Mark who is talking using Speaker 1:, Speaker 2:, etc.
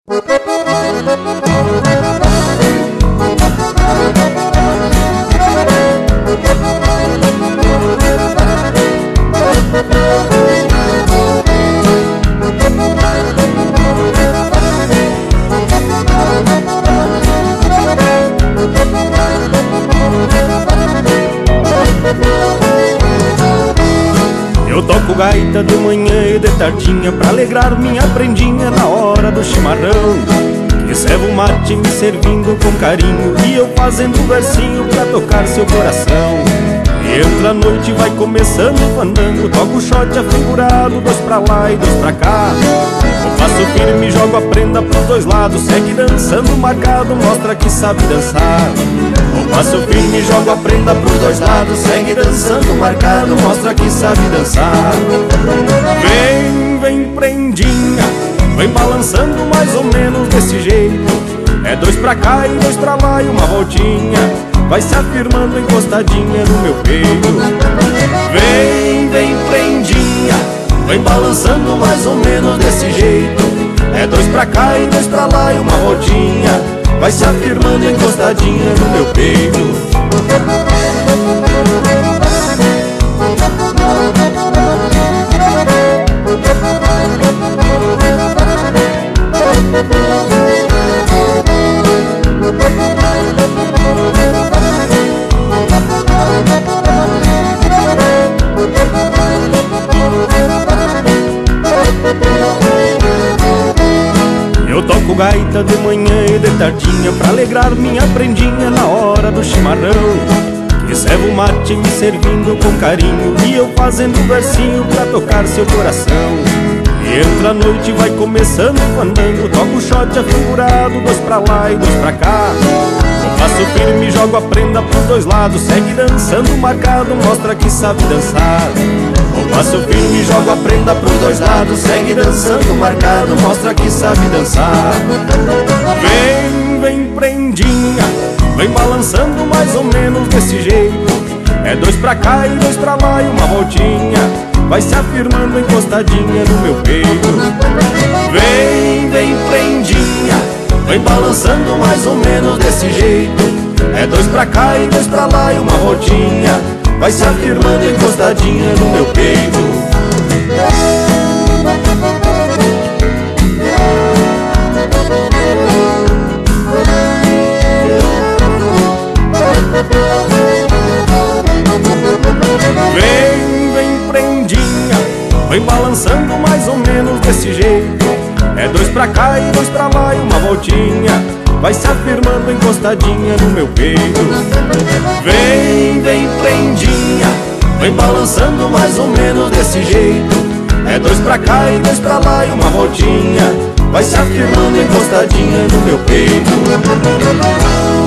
Speaker 1: Eu toco gaita de manhã e de tardinha pra alegrar minha prendinha na hora do chimarrão. Que servo mate me servindo com carinho e eu fazendo um versinho pra tocar seu coração. E entra a noite e vai começando o fandango, toco o shot afigurado, dois pra lá e dois pra cá. Eu passo firme, jogo a prenda pros dois lados, segue dançando marcado, mostra que sabe dançar. Eu passo firme, jogo a prenda pros dois lados, segue dançando marcado, mostra que sabe dançar. Vem, vem prendinha, vem balançando mais ou menos desse jeito. É dois pra cá e dois pra lá e uma voltinha, vai se afirmando encostadinha no meu peito. Vem, vem prendinha, vem balançando mais ou menos desse jeito. É dois pra cá e dois pra lá e uma voltinha, vai se afirmando encostadinha no meu peito. Eu toco gaita de manhã e de tardinha pra alegrar minha prendinha na hora do chimarrão. Que servo mate me servindo com carinho e eu fazendo um versinho pra tocar seu coração. E entra a noite e vai começando o fandango, toco o shot afigurado, dois pra lá e dois pra cá. Eu passo firme, jogo a prenda pros dois lados, segue dançando marcado, mostra que sabe dançar. Eu passo firme, jogo a prenda pros dois lados, segue dançando marcado, mostra que sabe dançar. Vem, vem prendinha, vem balançando mais ou menos desse jeito. É dois pra cá e dois pra lá e uma voltinha, vai se afirmando encostadinha no meu peito. Vem, vem prendinha, vem balançando mais ou menos desse jeito. É dois pra cá e dois pra lá e uma voltinha, vai se afirmando encostadinha no meu peito. Vem, vem prendinha, vem balançando mais ou menos desse jeito. É dois pra cá e dois pra lá e uma voltinha, vai se afirmando encostadinha no meu peito. Vem, vem prendinha, vem balançando mais ou menos desse jeito. É dois pra cá e dois pra lá e uma voltinha, vai se afirmando encostadinha no meu peito.